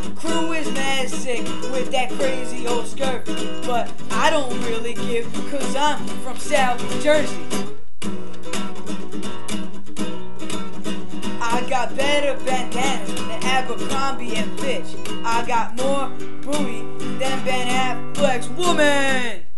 Crew is mad sick with that crazy old skirt, but I don't really give, cause I'm from South Jersey. I got better bandanas than Abercrombie and Fitch. I got more booty than Ben Affleck's woman.